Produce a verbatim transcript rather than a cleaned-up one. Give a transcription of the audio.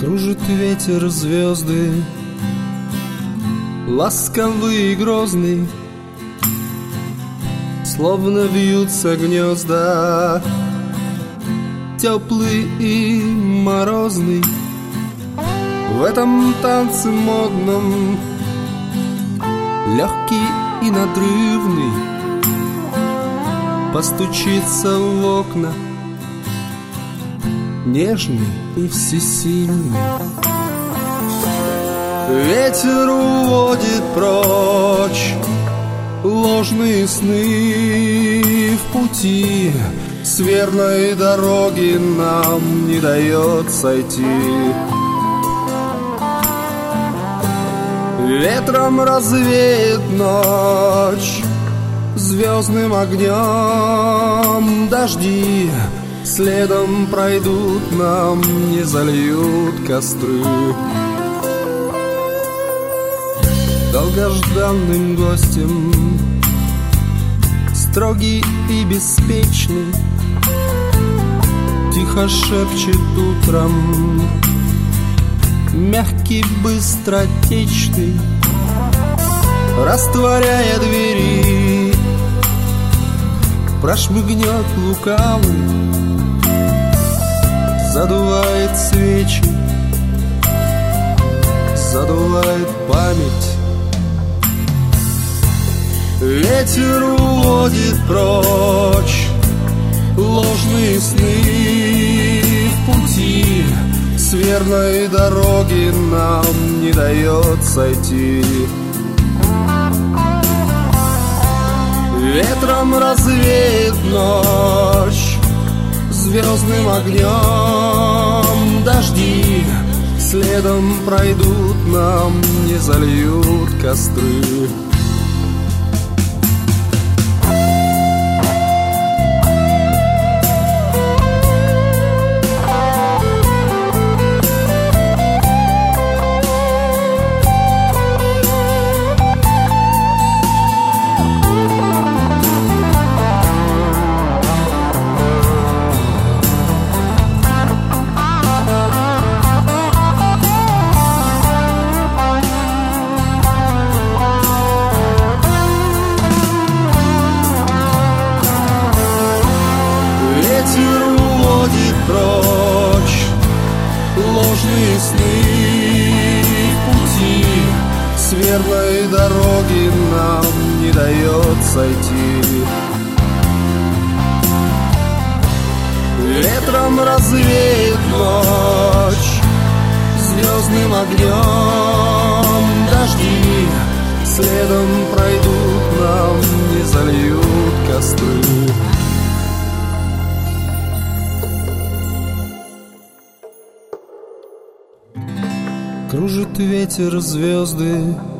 Кружит ветер звезды, ласковый и грозный, словно вьются гнезда, теплый и морозный. В этом танце модном, легкий и надрывный, постучится в окна, нежный и всесильный. Ветер уводит прочь ложные сны, в пути с верной дороги нам не дает сойти. Ветром развеет ночь звездным огнем, дожди следом пройдут, нам не зальют костры. Долгожданным гостем, строгий и беспечный, тихо шепчет утром, мягкий, быстротечный, растворяя двери, прошмыгнет лукавый, задувает свечи, задувает память. Ветер уводит прочь ложные сны, в пути с верной дороги нам не дает сойти. Ветром развеет ночь звездным огнем, дожди следом пройдут, нам не зальют костры. Ветер уводит прочь ложные сны, в пути с верной дороги нам не дает сойти. Ветром развеет ночь звездным огнем, дожди следом пройдут, нам не зальют костры. Кружит ветер звезды,